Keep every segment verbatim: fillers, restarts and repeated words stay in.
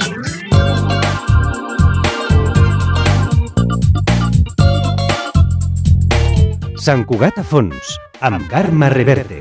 Sant Cugat a fons, amb Carme Reverte.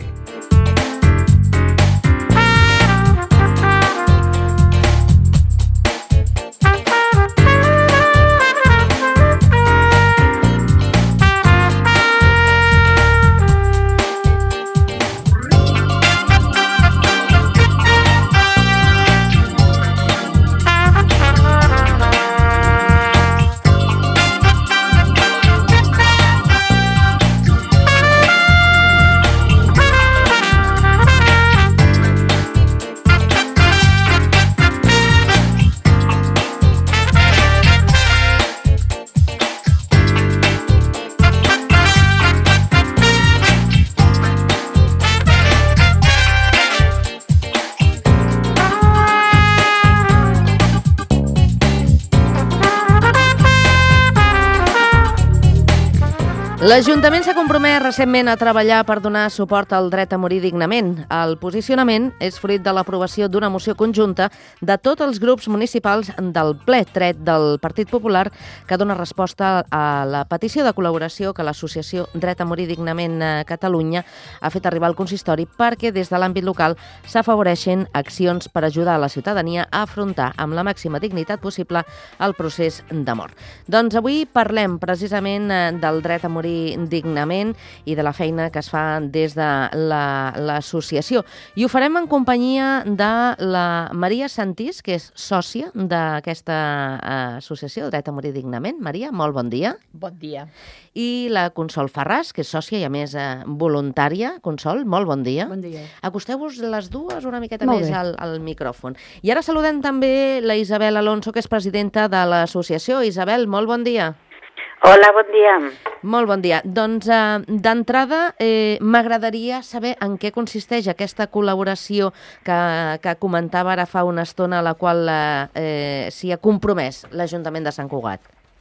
L'Ajuntament s'ha compromès recentment a treballar per donar suport al dret a morir dignament. El posicionament és fruit de l'aprovació d'una moció conjunta de tots els grups municipals del ple tret del Partit Popular que dona resposta a la petició de col·laboració que l'Associació Dret a Morir Dignament Catalunya ha fet arribar al consistori perquè des de l'àmbit local s'afavoreixin accions per ajudar a la ciutadania a afrontar amb la màxima dignitat possible el procés de mort. Doncs avui parlem precisament del dret a morir dignament i de la feina que es fa des de l'associació. I ho farem en companyia de la Maria Santís, que és sòcia d'aquesta associació Dret a Morir Dignament. Maria, molt bon dia. Bon dia. I la Consol Ferràs, que és sòcia i a més voluntària. Consol, molt bon dia. Bon dia. Acosteu-vos les dues una miqueta més al, al micròfon. I ara saludem també la Isabel Alonso, que és presidenta de l'associació. Isabel, molt bon dia. Hola, bon dia. Molt bon dia. Doncs, eh, d'entrada, eh, m'agradaria saber en què consisteix aquesta col·laboració que, que comentava ara fa una estona, a la qual eh, s'hi ha compromès l'Ajuntament de Sant Cugat.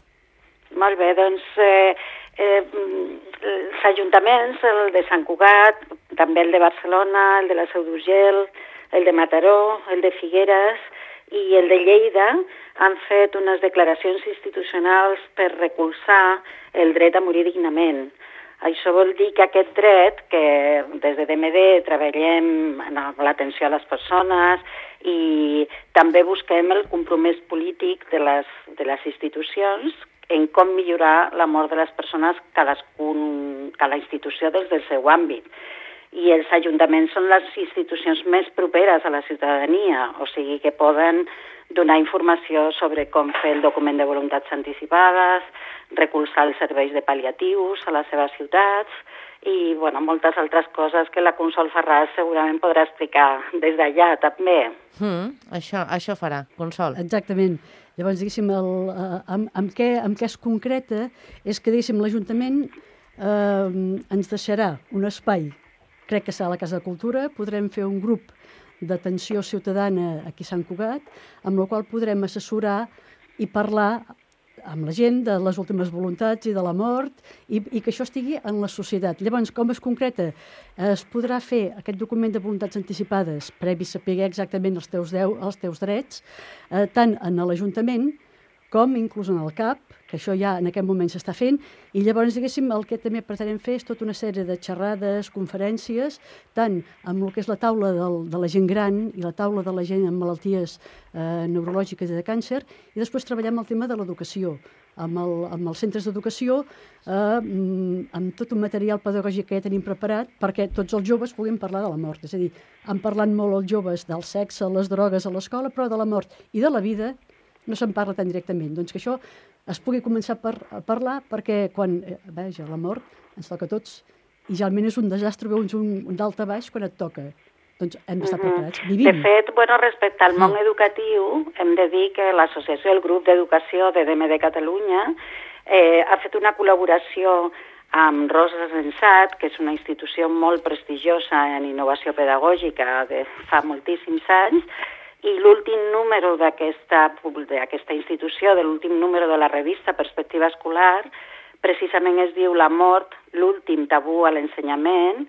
Molt bé, doncs eh, eh, els ajuntaments, el de Sant Cugat, també el de Barcelona, el de la Seu d'Urgell, el de Mataró, el de Figueres i el de Lleida han fet unes declaracions institucionals per recolzar el dret a morir dignament. Això vol dir que aquest dret, que des de D M D treballem en l'atenció a les persones i també busquem el compromís polític de les, de les institucions en com millorar la mort de les persones cadascun, cada institució des del seu àmbit. I els ajuntaments són les institucions més properes a la ciutadania, o sigui que poden donar informació sobre com fer el document de voluntats anticipades, recolzar els serveis de pal·liatius a les seves ciutats i bueno, moltes altres coses que la Consol Ferràs segurament podrà explicar des d'allà també. Mm, això, això farà, Consol. Exactament. Llavors, diguéssim, el, amb, amb, què, amb què es concreta és que, diguéssim, l'Ajuntament eh, ens deixarà un espai, crec que serà a la Casa de Cultura, podrem fer un grup d'atenció ciutadana aquí a Sant Cugat, amb el qual podrem assessorar i parlar amb la gent de les últimes voluntats i de la mort i, i que això estigui en la societat. Llavors, com es concreta? Es podrà fer aquest document de voluntats anticipades previ saber exactament els teus, deu, els teus drets, eh, tant en l'Ajuntament com inclús en el C A P, que això ja en aquest moment s'està fent, i llavors, diguéssim, el que també pretenem fer és tota una sèrie de xerrades, conferències, tant amb el que és la taula del, de la gent gran i la taula de la gent amb malalties eh, neurològiques i de càncer, i després treballem el tema de l'educació, amb, el, amb els centres d'educació, eh, amb tot un material pedagògic que ja tenim preparat perquè tots els joves puguin parlar de la mort. És a dir, han parlat molt els joves del sexe, les drogues a l'escola, però de la mort i de la vida no se'n parla tan directament. Doncs que això es pugui començar per, a parlar perquè quan, eh, veja, la mort ens toca a tots i generalment és un desastre veure un, un dalt a baix quan et toca. Doncs hem d'estar preparats. Vivim. De fet, bueno, respecte al món educatiu, hem de dir que l'associació, el grup d'educació de D M D Catalunya, eh, ha fet una col·laboració amb Rosa Sensat, que és una institució molt prestigiosa en innovació pedagògica de fa moltíssims anys, i l'últim número d'aquesta institució, de l'últim número de la revista Perspectiva Escolar, precisament es diu La mort, l'últim tabú a l'ensenyament,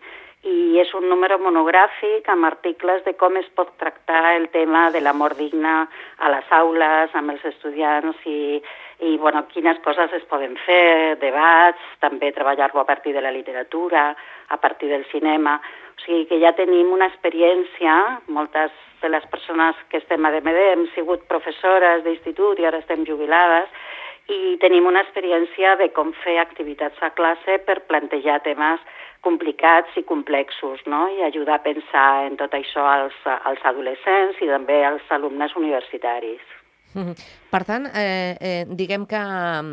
i és un número monogràfic amb articles de com es pot tractar el tema de la mort digna a les aules, amb els estudiants i, i bueno, quines coses es poden fer, debats, també treballar-lo a partir de la literatura, a partir del cinema. O sigui que ja tenim una experiència, moltes de les persones que estem a D M D hem sigut professores d'institut i ara estem jubilades, i tenim una experiència de com fer activitats a classe per plantejar temes complicats i complexos, no? I ajudar a pensar en tot això als, als adolescents i també als alumnes universitaris. Per tant, eh, eh, diguem que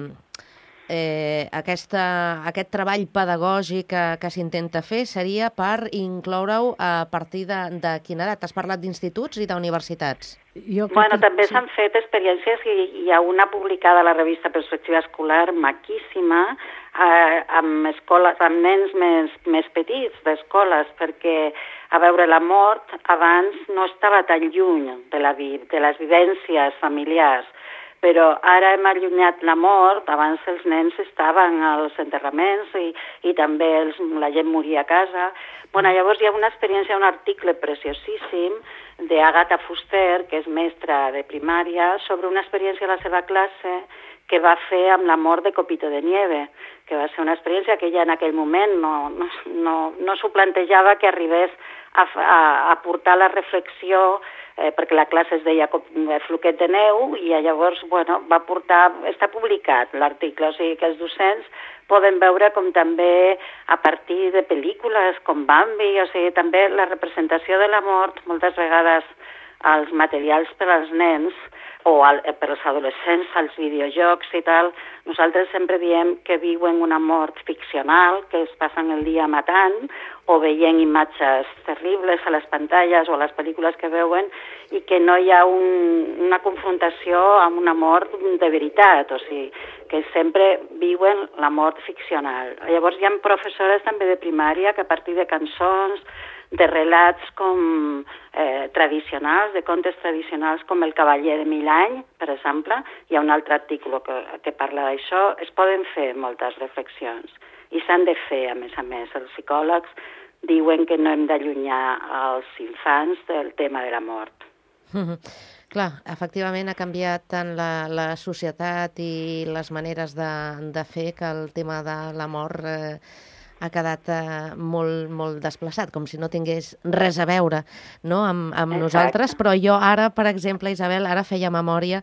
eh, aquesta, aquest treball pedagògic que, que s'intenta fer seria per incloure-ho a partir de, de quina edat? Has parlat d'instituts i d'universitats. Jo bueno, que, també sí. s'han fet experiències i hi ha una publicada a la revista Perspectiva Escolar maquíssima eh, amb escoles, amb nens més, més petits d'escoles, perquè a veure, la mort abans no estava tan lluny de, la vi, de les vivències familiars, però ara hem allunyat la mort, abans els nens estaven als enterraments i, i també els, la gent moria a casa. Bueno, llavors hi ha una experiència, un article preciosíssim d'Agatha Fuster, que és mestra de primària, sobre una experiència a la seva classe que va fer amb la mort de Copito de Nieve, que va ser una experiència que ella en aquell moment no, no, no, no s'ho plantejava que arribés a, a, a portar la reflexió, eh, perquè la classe es deia Floquet de Neu, i llavors bueno, va portar, està publicat l'article, o sigui que els docents poden veure com també a partir de pel·lícules com Bambi, o sigui, també la representació de la mort, moltes vegades els materials per als nens o al, per als adolescents, als videojocs i tal, nosaltres sempre diem que viuen una mort ficcional, que es passen el dia matant o veient imatges terribles a les pantalles o a les pel·lícules que veuen i que no hi ha un, una confrontació amb una mort de veritat, o sigui, que sempre viuen la mort ficcional. Llavors hi ha professores també de primària que a partir de cançons, de relats com eh, tradicionals, de contes tradicionals com El cavaller de mil anys, per exemple, hi ha un altre article que, que parla d'això, es poden fer moltes reflexions i s'han de fer, a més a més. Els psicòlegs diuen que no hem d'allunyar els infants del tema de la mort. Mm-hmm. Clar, efectivament ha canviat tant la, la societat i les maneres de, de fer que el tema de la mort eh, ha quedat eh, molt, molt desplaçat, com si no tingués res a veure, no? amb, amb nosaltres, però jo ara, per exemple, Isabel, ara feia memòria,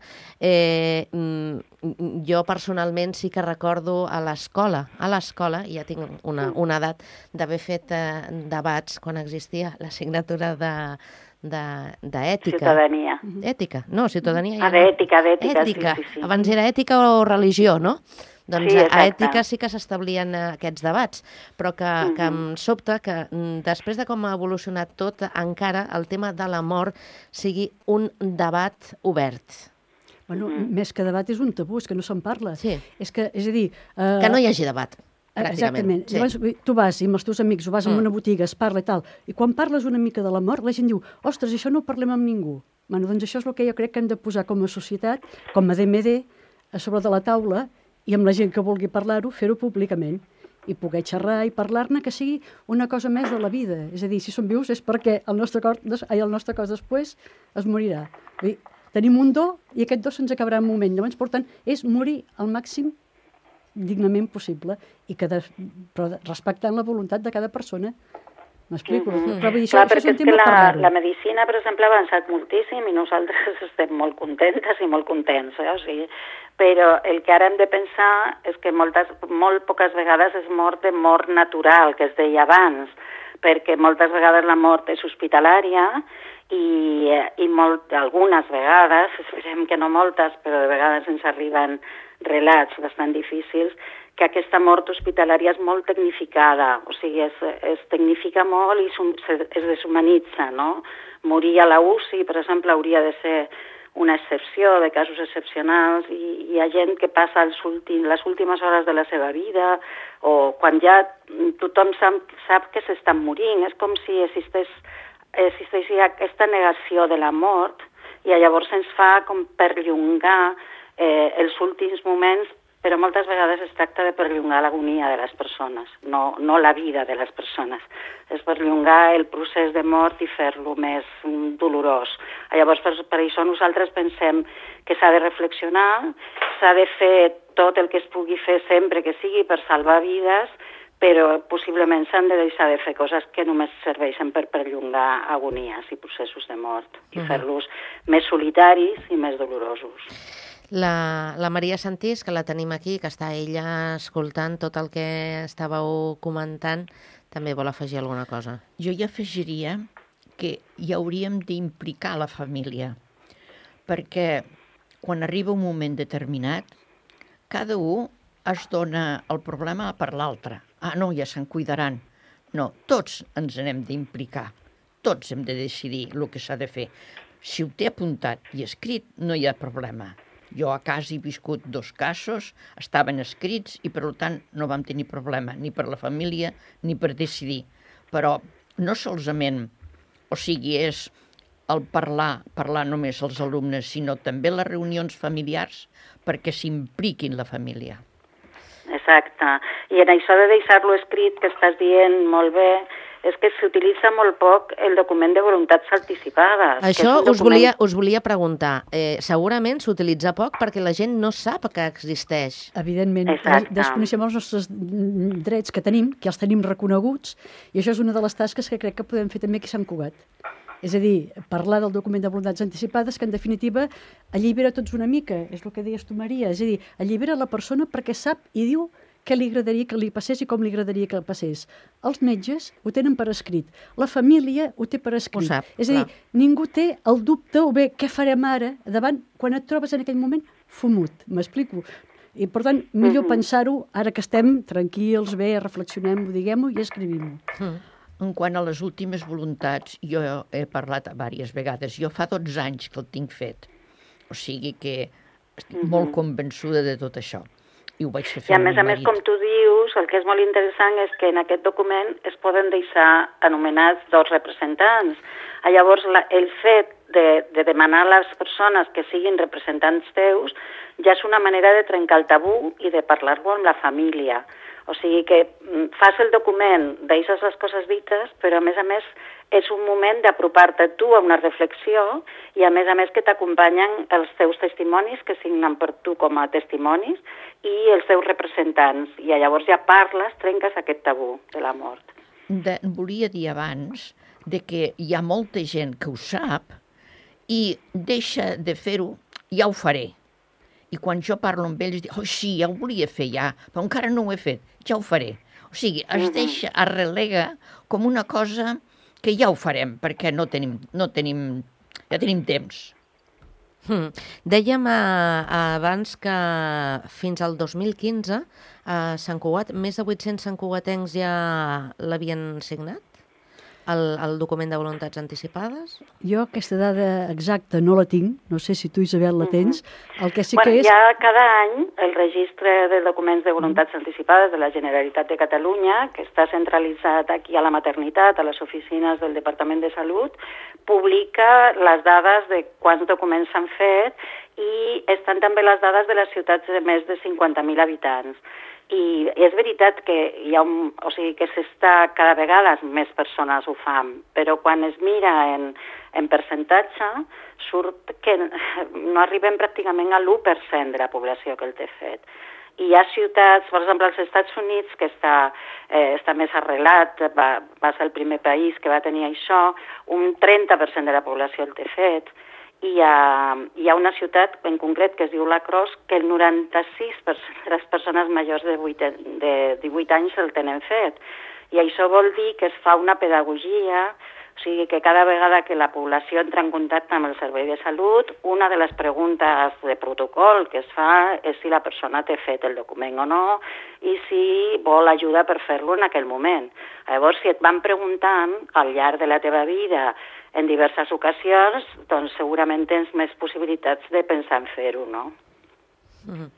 eh, jo personalment sí que recordo a l'escola, a l'escola, ja tinc una, una edat, d'haver fet eh, debats quan existia l'assignatura de d'ètica. Ciutadania. Ètica, no, ciutadania. Ah, d'ètica, d'ètica, ètica. sí, sí, sí. Abans era ètica o religió, no? Doncs sí, a ètica sí que s'establien aquests debats, però que, uh-huh. que em sobta que després de com ha evolucionat tot, encara el tema de la mort sigui un debat obert. Bueno, uh-huh. més que debat és un tabú, és que no se'n parla. Sí. És que, és a dir... Uh... Que no hi hagi debat. Exactament. Sí. Llavors, tu vas i amb els teus amics, o vas mm. en una botiga, es parla i tal, i quan parles una mica de la mort, la gent diu, ostres, això no ho parlem amb ningú. Bueno, doncs això és el que jo crec que hem de posar com a societat, com a D M D, a sobre de la taula, i amb la gent que vulgui parlar-ho, fer-ho públicament, i poder xerrar i parlar-ne, que sigui una cosa més de la vida. És a dir, si som vius és perquè el nostre cos, ai, el nostre cos després es morirà. Vull dir, tenim un do i aquest do se'ns acabarà en un moment. Llavors, per tant, és morir al màxim dignament possible, i que de, però respectant la voluntat de cada persona. M'explico? Mm-hmm. Però vull dir, Clar, això, perquè això és que la, la medicina, per exemple, ha avançat moltíssim i nosaltres estem molt contentes i molt contents, eh? O sigui, però el que ara hem de pensar és que moltes, molt poques vegades és mort de mort natural, que es deia abans, perquè moltes vegades la mort és hospitalària i, i molt, algunes vegades, esperem que no moltes, però de vegades ens arriben relats bastant difícils, que aquesta mort hospitalària és molt tecnificada, o sigui, es, es tecnifica molt i es deshumanitza, no? Morir a la U C I, per exemple, hauria de ser una excepció, de casos excepcionals, i hi ha gent que passa els últim, les últimes hores de la seva vida, o quan ja tothom sap, sap que s'estan morint, és com si existeix, existeix aquesta negació de la mort, i llavors ens fa com perllongar eh, els últims moments però moltes vegades es tracta de perllongar l'agonia de les persones, no, no la vida de les persones. És perllongar el procés de mort i fer-lo més dolorós. Llavors, per, per això nosaltres pensem que s'ha de reflexionar, s'ha de fer tot el que es pugui fer sempre que sigui per salvar vides, però possiblement s'han de deixar de fer coses que només serveixen per perllongar agonies i processos de mort i uh-huh. fer-los més solitaris i més dolorosos. La, la Maria Santís, que la tenim aquí, que està ella escoltant tot el que estàveu comentant, també vol afegir alguna cosa. Jo hi afegiria que hi hauríem d'implicar la família, perquè quan arriba un moment determinat, cada un es dona el problema per l'altre. Ah, no, ja se'n cuidaran. No, tots ens n'hem d'implicar. Tots hem de decidir el que s'ha de fer. Si ho té apuntat i escrit, no hi ha problema. Jo a casa he viscut dos casos, estaven escrits i, per tant, no vam tenir problema, ni per la família ni per decidir. Però no solament, o sigui, és el parlar, parlar només als alumnes, sinó també les reunions familiars perquè s'impliquin la família. Exacte. I en això de deixar-lo escrit, que estàs dient molt bé, és que s'utilitza molt poc el document de voluntats anticipades. Això document... us, volia, us volia preguntar. Eh, segurament s'utilitza poc perquè la gent no sap que existeix. Evidentment. Exacte. Desconeixem els nostres drets que tenim, que els tenim reconeguts, i això és una de les tasques que crec que podem fer també aquí a Sant Cugat. És a dir, parlar del document de voluntats anticipades, que en definitiva allibera tots una mica, és el que deies tu, Maria, és a dir, allibera la persona perquè sap i diu què li agradaria que li passés i com li agradaria que li passés. Els metges ho tenen per escrit, la família ho té per escrit. Ho sap, és a dir, clar. Ningú té el dubte, o bé, què farem ara, davant, quan et trobes en aquell moment fumut, m'explico. I, per tant, millor uh-huh. pensar-ho ara que estem tranquils, bé, reflexionem-ho, diguem-ho i escrivim-ho. Mm. En quant a les últimes voluntats, jo he parlat diverses vegades. Jo fa dotze anys que el tinc fet. O sigui que estic uh-huh. molt convençuda de tot això. I ho vaig fer fer I a més a més, com tu dius, el que és molt interessant és que en aquest document es poden deixar anomenats dos representants. Llavors, la, el fet de, de demanar a les persones que siguin representants teus ja és una manera de trencar el tabú i de parlar-ho amb la família. O sigui que fas el document, deixes les coses dites, però a més a més és un moment d'apropar-te tu a una reflexió i a més a més que t'acompanyen els teus testimonis que signen per tu com a testimonis i els teus representants. I llavors ja parles, trenques aquest tabú de la mort. De, volia dir abans de que hi ha molta gent que ho sap i deixa de fer-ho, ja ho faré. I quan jo parlo amb ells, dic, oh sí, ja ho volia fer ja, però encara no ho he fet, ja ho faré. O sigui, es deixa, es relega com una cosa que ja ho farem, perquè no tenim, no tenim, ja tenim temps. Hmm. Dèiem eh, abans que fins al dos mil quinze a Sant Cugat, més de vuit-cents santcugatencs ja l'havien signat? El, el document de voluntats anticipades? Jo aquesta dada exacta no la tinc, no sé si tu, Isabel, la tens. El que sí bueno, que és... Hi ha cada any el registre de documents de voluntats anticipades de la Generalitat de Catalunya, que està centralitzat aquí a la maternitat, a les oficines del Departament de Salut, publica les dades de quants documents s'han fet i estan també les dades de les ciutats de més de cinquanta mil habitants. I és veritat que hi ha un, o sigui que s'està cada vegada més persones ho fan, però quan es mira en, en percentatge surt que no arribem pràcticament a l'u per cent de la població que el té fet. I hi ha ciutats, per exemple, als Estats Units, que està, eh, està més arrelat, va, va ser el primer país que va tenir això, un trenta per cent de la població el té fet. I hi ha, hi ha una ciutat en concret que es diu La Crosse que el noranta-sis per cent de les persones majors de, vuit, de divuit anys el tenen fet. I això vol dir que es fa una pedagogia, o sigui que cada vegada que la població entra en contacte amb el servei de salut, una de les preguntes de protocol que es fa és si la persona té fet el document o no i si vol ajuda per fer-lo en aquell moment. Llavors, si et van preguntant al llarg de la teva vida en diverses ocasions, doncs segurament tens més possibilitats de pensar en fer-ho, no? Mm-hmm.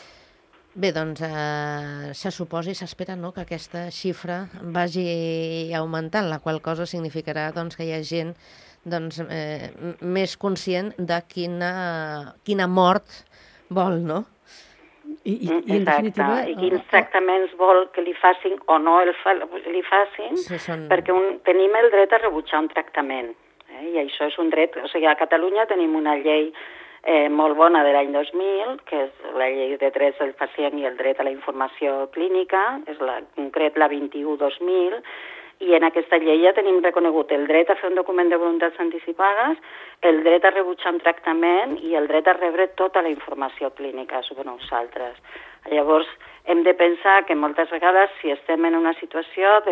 Bé, doncs eh, se suposa i s'espera, no?, que aquesta xifra vagi augmentant, la qual cosa significarà doncs, que hi ha gent doncs, eh, més conscient de quina, quina mort vol, no? I, i, i en definitiva... I quins tractaments vol que li facin o no el fa, li facin, sí, són... perquè un, tenim el dret a rebutjar un tractament. Eh? I això és un dret... O sigui, a Catalunya tenim una llei eh, molt bona de l'any dos mil, que és la llei de drets del pacient i el dret a la informació clínica, és la, en concret la vint-i-u dos mil, i en aquesta llei ja tenim reconegut el dret a fer un document de voluntats anticipades, el dret a rebutjar un tractament i el dret a rebre tota la informació clínica sobre nosaltres. Llavors, hem de pensar que moltes vegades, si estem en una situació que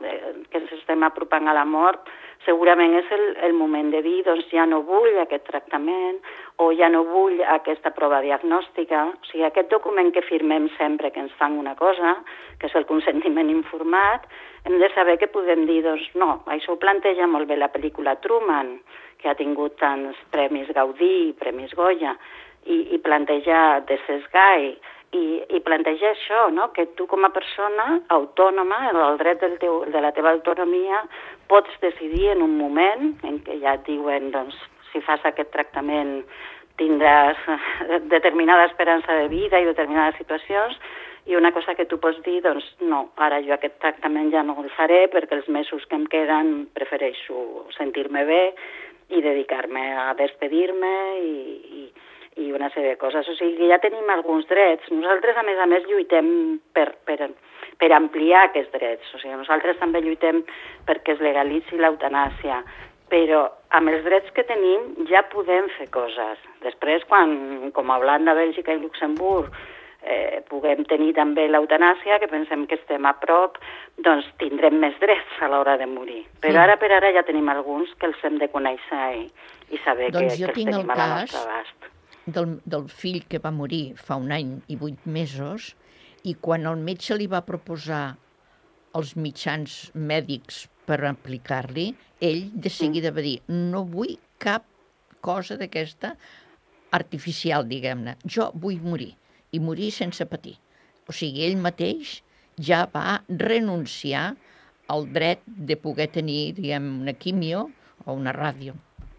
ens estem apropant a la mort, segurament és el, el moment de dir, doncs ja no vull aquest tractament o ja no vull aquesta prova diagnòstica. O sigui, aquest document que firmem sempre que ens fan una cosa, que és el consentiment informat, hem de saber que podem dir, doncs no, això ho planteja molt bé la pel·lícula Truman, que ha tingut tants premis Gaudí, premis Goya, i, i planteja The Sess Guy, i, i planteja això, no? Que tu com a persona autònoma, el dret del teu, de la teva autonomia, pots decidir en un moment en què ja et diuen, doncs, si fas aquest tractament tindràs determinada esperança de vida i determinades situacions, i una cosa que tu pots dir, doncs, no, ara jo aquest tractament ja no el faré perquè els mesos que em queden prefereixo sentir-me bé i dedicar-me a despedir-me i, i, i una sèrie de coses. O sigui que ja tenim alguns drets. Nosaltres, a més a més, lluitem per, per, per ampliar aquests drets. O sigui, nosaltres també lluitem perquè es legalitzi l'eutanàsia, però amb els drets que tenim ja podem fer coses. Després, quan, com a Holanda, Bèlgica i Luxemburg, eh, puguem tenir també l'eutanàsia, que pensem que estem a prop, doncs tindrem més drets a l'hora de morir. Però sí. ara per ara ja tenim alguns que els hem de conèixer i, i saber doncs que, que els tenim a la nostra abast. Del, del fill que va morir fa un any i vuit mesos, i quan el metge li va proposar els mitjans mèdics per aplicar-li, ell de seguida va dir, no vull cap cosa d'aquesta artificial, diguem-ne. Jo vull morir, i morir sense patir. O sigui, ell mateix ja va renunciar al dret de poder tenir, diguem, una quimio o una ràdio.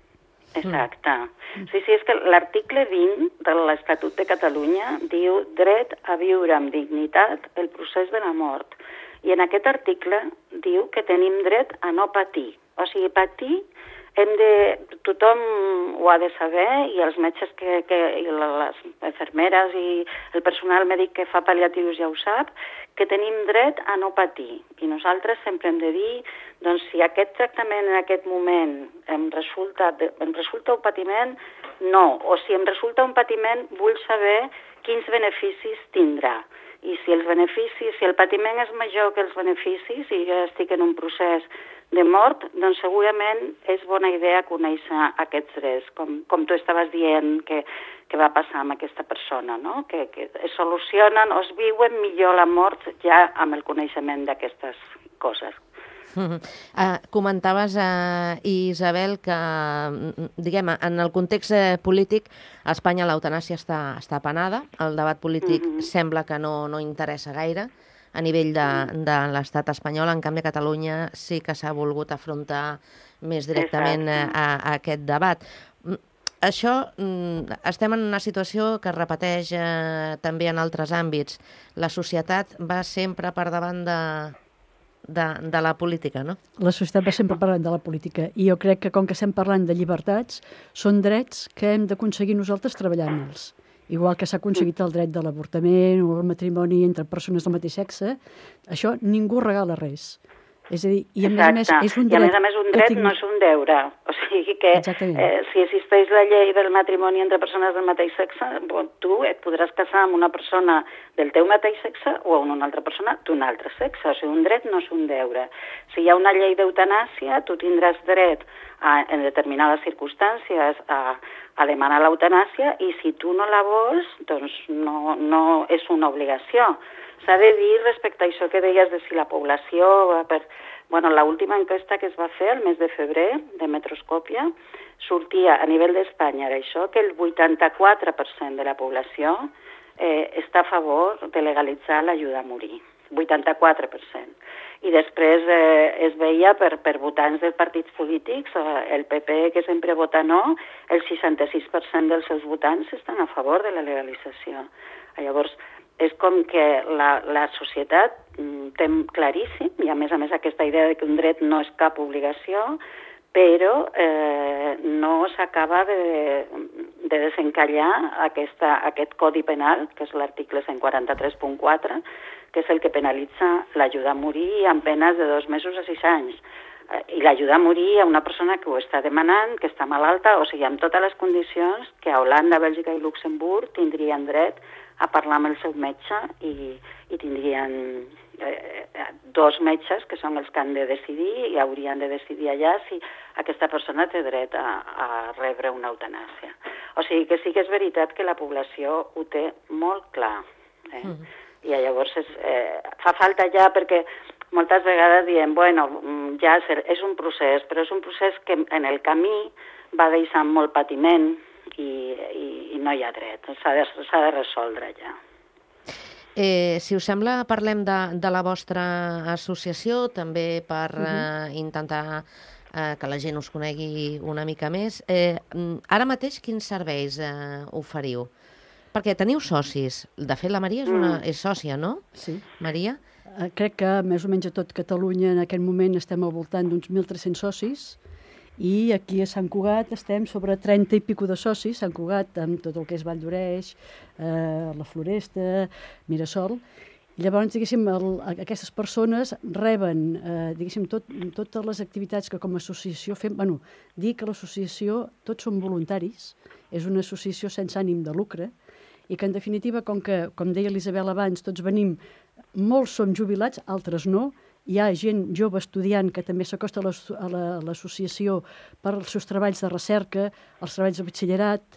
Exacte. Sí, sí, és que l'article vint de l'Estatut de Catalunya diu dret a viure amb dignitat el procés de la mort. I en aquest article diu que tenim dret a no patir. O sigui, patir hem de... Tothom ho ha de saber, i els metges que, que, i les infermeres i el personal mèdic que fa pal·liatius ja ho sap, que tenim dret a no patir. I nosaltres sempre hem de dir, doncs, si aquest tractament en aquest moment em resulta, em resulta un patiment, no. O si em resulta un patiment, vull saber quins beneficis tindrà. I si els beneficis, si el patiment és major que els beneficis i jo estic en un procés de mort, doncs segurament és bona idea conèixer aquests drets, com, com tu estaves dient que, que va passar amb aquesta persona, no? Que, que es solucionen o es viuen millor la mort ja amb el coneixement d'aquestes coses. Uh, uh, comentaves, uh, Isabel, que diguem, en el context uh, polític a Espanya l'eutanàsia està, està penada, el debat polític uh-huh. sembla que no, no interessa gaire a nivell de, de l'estat espanyol. En canvi, a Catalunya sí que s'ha volgut afrontar més directament a, a aquest debat. Això, estem en una situació que es repeteix eh, també en altres àmbits. La societat va sempre per davant de, de, de la política, no? La societat va sempre parlant de la política, i jo crec que com que estem parlant de llibertats, són drets que hem d'aconseguir nosaltres treballant-los. Igual que s'ha aconseguit el dret de l'avortament o el matrimoni entre persones del mateix sexe, això ningú regala res. És a dir, i a més a més és un dret... I a més a més un dret tinc... no és un deure. O sigui que eh, si existeix la llei del matrimoni entre persones del mateix sexe, tu et podràs casar amb una persona del teu mateix sexe o amb una altra persona d'un altre sexe. O sigui, un dret no és un deure. Si hi ha una llei d'eutanàsia, tu tindràs dret a, en determinades circumstàncies a, a demanar l'eutanàsia, i si tu no la vols, doncs no, no és una obligació. S'ha de dir respecte a això que deies de si la població... Per... Bueno, l'última enquesta que es va fer el mes de febrer, de Metroscòpia, sortia a nivell d'Espanya, era això, que el vuitanta-quatre per cent de la població eh, està a favor de legalitzar l'ajuda a morir. vuitanta-quatre per cent. i després eh, es veia per, per votants dels partits polítics, el P P, que sempre vota no, el seixanta-sis per cent dels seus votants estan a favor de la legalització. Llavors, és com que la, la societat té claríssim, i a més a més aquesta idea de que un dret no és cap obligació, però eh, no s'acaba de, de desencallar aquesta, aquest codi penal, que és l'article cent quaranta-tres punt quatre, que és el que penalitza l'ajuda a morir amb penes de dos mesos a sis anys. I l'ajuda a morir a una persona que ho està demanant, que està malalta, o sigui, amb totes les condicions que a Holanda, Bèlgica i Luxemburg tindrien dret a parlar amb el seu metge i, i tindrien eh, dos metges que són els que han de decidir i haurien de decidir allà si aquesta persona té dret a, a rebre una eutanàsia. O sigui que sí que és veritat que la població ho té molt clar. Eh? Mm. I llavors és, eh, fa falta ja perquè moltes vegades diem, bueno, ja és un procés, però és un procés que en el camí va deixant molt patiment i, i, i no hi ha dret, s'ha de, s'ha de resoldre ja. Eh, si us sembla, parlem de, de la vostra associació, també per uh-huh. eh, intentar eh, que la gent us conegui una mica més. Eh, ara mateix, quins serveis eh, oferiu? Perquè teniu socis. De fet, la Maria és, una, mm. és sòcia, no? Sí. Maria? Uh, crec que més o menys a tot Catalunya en aquest moment estem al voltant d'uns mil tres-cents socis i aquí a Sant Cugat estem sobre trenta i pico de socis, Sant Cugat amb tot el que és Vall d'Oreix, eh, la Floresta, Mirasol. Llavors, diguéssim, el, aquestes persones reben, eh, diguéssim, tot, totes les activitats que com a associació fem. Bueno, dir que l'associació, tots són voluntaris, és una associació sense ànim de lucre, i que, en definitiva, com que, com deia l'Isabel abans, tots venim, molts som jubilats, altres no, hi ha gent jove estudiant que també s'acosta a l'associació per als seus treballs de recerca, els treballs de batxillerat,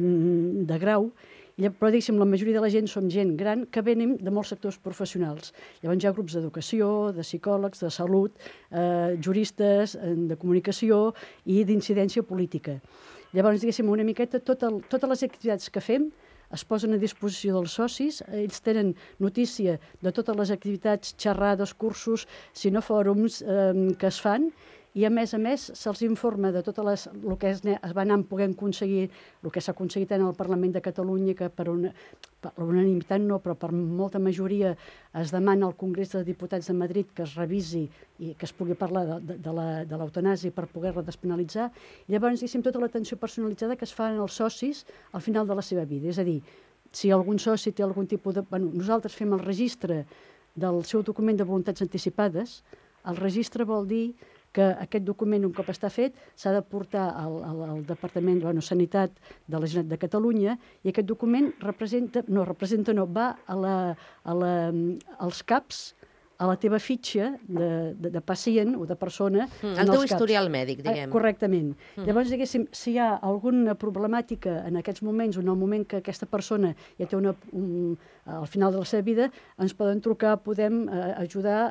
de grau, però, diguéssim, la majoria de la gent som gent gran que venim de molts sectors professionals. Llavors hi ha grups d'educació, de psicòlegs, de salut, eh, juristes, de comunicació i d'incidència política. Llavors, diguéssim, una miqueta, tot el, totes les activitats que fem es posen a disposició dels socis, ells tenen notícia de totes les activitats, xerrades, cursos, sinofòrums eh, que es fan, i a més a més se'ls informa de tot les, el que es, es va anar podent aconseguir, el que s'ha aconseguit en el Parlament de Catalunya, que per una, per unanimitat no, però per molta majoria es demana al Congrés de Diputats de Madrid que es revisi i que es pugui parlar de, de, de l'eutanàsia per poder-la despenalitzar. I llavors, diguéssim, tota l'atenció personalitzada que es fa als socis al final de la seva vida. És a dir, si algun soci té algun tipus de... Bueno, nosaltres fem el registre del seu document de voluntats anticipades. El registre vol dir que aquest document, un cop està fet, s'ha de portar al, al, al Departament de bueno, Sanitat de la Generalitat de Catalunya i aquest document representa, no, representa no, va a la, a la, als CAPs, a la teva fitxa de, de, de pacient o de persona. Mm, el teu historial mèdic, diguem. Eh, correctament. Mm. Llavors, diguéssim, si hi ha alguna problemàtica en aquests moments o en el moment que aquesta persona ja té una, un, al final de la seva vida, ens poden trucar, podem eh, ajudar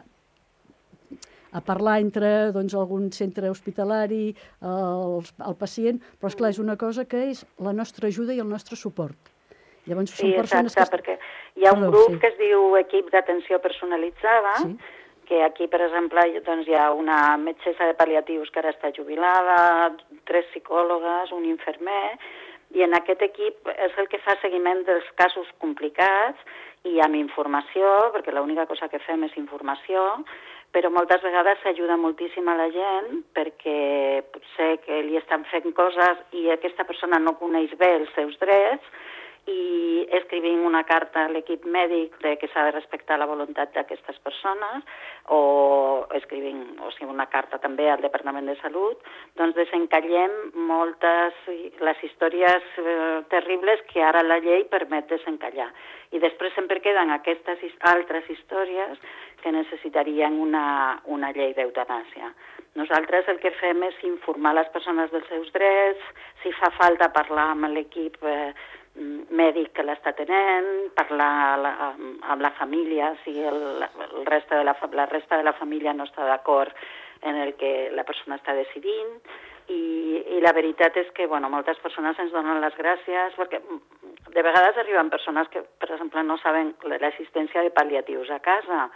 a parlar entre doncs, algun centre hospitalari, el, el pacient, però esclar, és una cosa que és la nostra ajuda i el nostre suport. Llavors, sí, són persones exacte, que... perquè hi ha un Perdó, grup sí. que es diu Equip d'Atenció Personalitzada, sí. que aquí, per exemple, doncs, hi ha una metgessa de pal·liatius que ara està jubilada, tres psicòlogues, un infermer, i en aquest equip és el que fa seguiment dels casos complicats i amb informació, perquè l'única cosa que fem és informació, però moltes vegades s'ajuda moltíssim a la gent perquè potser que li estan fent coses i aquesta persona no coneix bé els seus drets i escrivint una carta a l'equip mèdic de que s'ha de respectar la voluntat d'aquestes persones o escrivint o sigui, una carta també al Departament de Salut, doncs desencallem moltes les històries eh, terribles que ara la llei permet desencallar. I després sempre queden aquestes altres històries que necessitarien una, una llei d'eutanàsia. Nosaltres el que fem és informar les persones dels seus drets, si fa falta parlar amb l'equip eh, mèdic que l'està tenint, parlar la, amb la família, si el, el resta de la, la resta de la família no està d'acord en el que la persona està decidint, i, i la veritat és que bueno, moltes persones ens donen les gràcies, perquè de vegades arriben persones que, per exemple, no saben l'existència de pal·liatius a casa,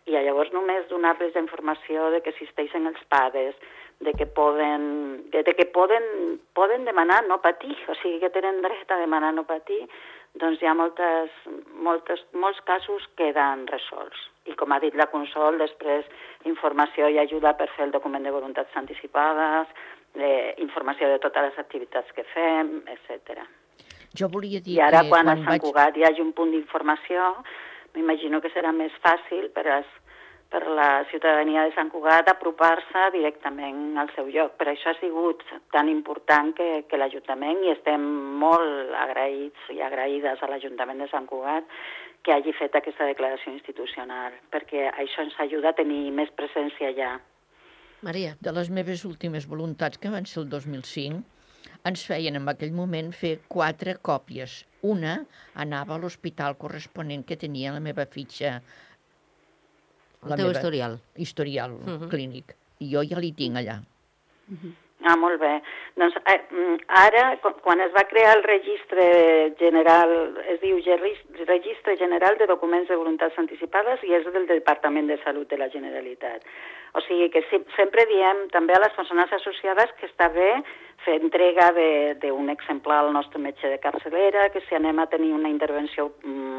i llavors només donar-los informació de que existeixen els PADES, de que poden, de, de que poden, poden demanar no patir, o sigui que tenen dret a demanar no patir, doncs hi ha moltes, moltes, molts casos queden resolts. I com ha dit la Consol, després informació i ajuda per fer el document de voluntats anticipades, eh, informació de totes les activitats que fem, etcètera. Jo volia dir I ara, que quan, quan a Sant vaig... Cugat hi hagi un punt d'informació, m'imagino que serà més fàcil per, as, per la ciutadania de Sant Cugat apropar-se directament al seu lloc. Per això ha sigut tan important que, que l'Ajuntament, i estem molt agraïts i agraïdes a l'Ajuntament de Sant Cugat, que hagi fet aquesta declaració institucional, perquè això ens ajuda a tenir més presència allà. Maria. De les meves últimes voluntats, que van ser el dos mil cinc, ens feien en aquell moment fer quatre còpies. Una anava a l'hospital corresponent que tenia la meva fitxa. El teu historial. Historial uh-huh. clínic. I jo ja l'hi tinc allà. Uh-huh. Ah, molt bé. Doncs eh, ara, quan es va crear el registre general, es diu Registre General de Documents de Voluntats Anticipades i és del Departament de Salut de la Generalitat. O sigui que sí, sempre diem també a les persones associades que està bé fer entrega d'un exemplar al nostre metge de capçalera, que si anem a tenir una intervenció,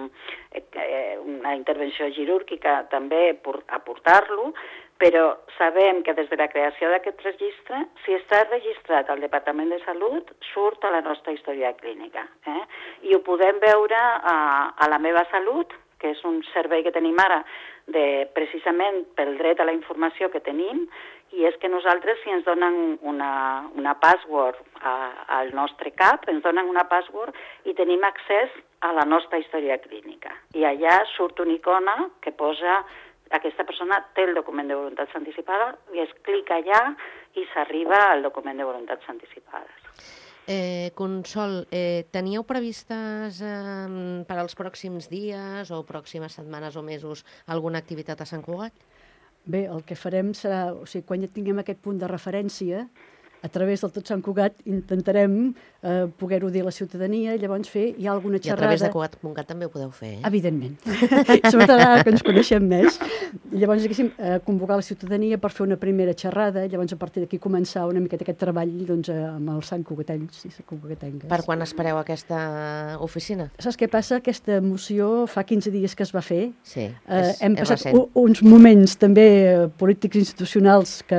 eh, una intervenció quirúrgica també aportar-lo, però sabem que des de la creació d'aquest registre, si està registrat al Departament de Salut, surt a la nostra història clínica. Eh? I ho podem veure a, a la Meva Salut, que és un servei que tenim ara de, precisament pel dret a la informació que tenim, i és que nosaltres, si ens donen una, una password a, al nostre CAP, ens donen una password i tenim accés a la nostra història clínica. I allà surt una icona que posa aquesta persona té el document de voluntats anticipades i es clica allà i s'arriba al document de voluntats anticipades. Eh, Consol, eh, teníeu previstes eh, per als pròxims dies o pròximes setmanes o mesos alguna activitat a Sant Cugat? Bé, el que farem serà, o sigui, quan ja tinguem aquest punt de referència, a través del Tot Sant Cugat intentarem eh, poder-ho dir a la ciutadania, llavors fer, hi ha alguna xerrada... I a través de Cugat punt cat també ho podeu fer, eh? Evidentment. Sobretot ara que ens coneixem més. Llavors, diguéssim, eh, convocar la ciutadania per fer una primera xerrada, llavors a partir d'aquí començar una miqueta aquest treball doncs, amb els Sant Cugatencs i Sant Cugatenques. Per quan espereu aquesta oficina? Saps què passa? Aquesta moció fa quinze dies que es va fer. Sí, eh, és, hem és passat recent. uns moments també polítics institucionals que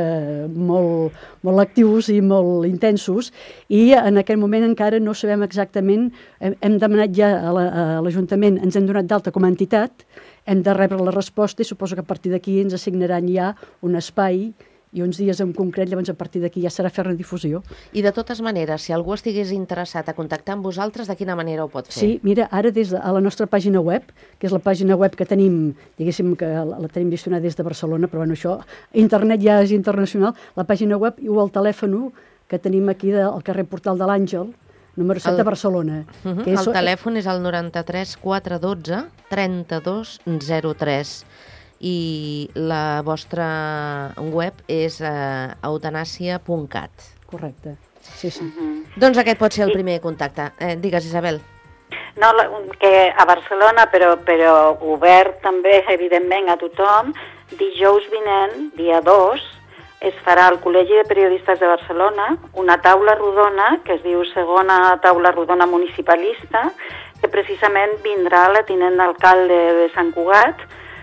molt, molt actius i molt intensos, i en aquest moment encara no sabem exactament, hem, hem demanat ja a l'Ajuntament, ens hem donat d'alta com a entitat, hem de rebre la resposta i suposo que a partir d'aquí ens assignaran ja un espai i uns dies en concret, llavors a partir d'aquí ja serà fer-ne difusió. I de totes maneres, si algú estigués interessat a contactar amb vosaltres, de quina manera ho pot fer? Sí, mira, ara des de a la nostra pàgina web, que és la pàgina web que tenim, diguéssim que la, la tenim gestionada des de Barcelona, però bueno, això, internet ja és internacional, la pàgina web i el telèfon que tenim aquí de, al carrer Portal de l'Àngel, número set el, de Barcelona. Uh -huh, que és, el telèfon és el noranta-tres quatre dotze trenta-dos zero tres. I la vostra web és eh, eutanàsia punt cat. Correcte, sí, sí. Uh-huh. Doncs aquest pot ser el primer contacte. Eh, digues, Isabel. No, que a Barcelona, però, però obert també, evidentment, a tothom, dijous vinent, dia dos, es farà al Col·legi de Periodistes de Barcelona una taula rodona, que es diu Segona Taula Rodona Municipalista, que precisament vindrà la tinent d'alcalde de Sant Cugat,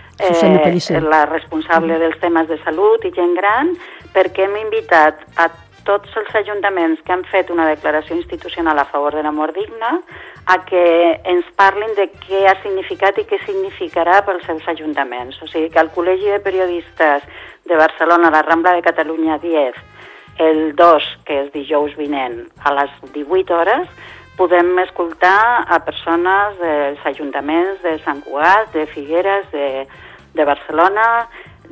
Eh, la responsable dels temes de salut i gent gran, perquè hem invitat a tots els ajuntaments que han fet una declaració institucional a favor de la mort digna a que ens parlin de què ha significat i què significarà pels seus ajuntaments. O sigui que al Col·legi de Periodistes de Barcelona, a la Rambla de Catalunya diez, el dos, que és dijous vinent, a les divuit hores, podem escoltar a persones dels ajuntaments de Sant Cugat, de Figueres, de de Barcelona,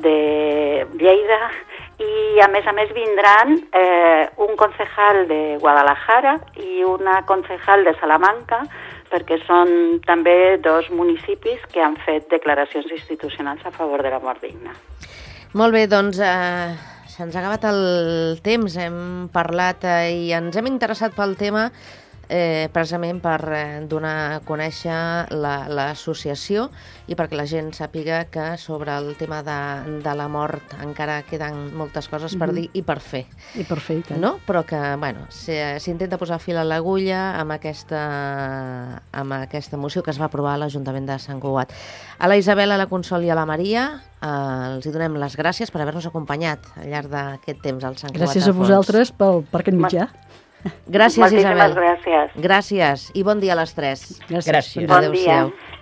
de Lleida, i a més a més vindran eh, un concejal de Guadalajara i una concejal de Salamanca, perquè són també dos municipis que han fet declaracions institucionals a favor de la mort digna. Molt bé, doncs eh, se'ns ha acabat el temps, hem parlat eh, i ens hem interessat pel tema eh, precisament per eh, donar a conèixer l'associació i perquè la gent sàpiga que sobre el tema de, de la mort encara queden moltes coses per dir i per fer. I per fer, i tant. No? Però que, bueno, s'intenta posar fil a l'agulla amb aquesta, amb aquesta moció que es va aprovar a l'Ajuntament de Sant Cugat. A la Isabel, a la Consol i a la Maria eh, els hi donem les gràcies per haver-nos acompanyat al llarg d'aquest temps al Sant Cugat. Gràcies a vosaltres pel, per aquest mitjà. Gràcies, Moltíssimes Isabel. gràcies. Gràcies i bon dia a les tres. Gràcies. Gràcies. Bon Adéu-siau. dia.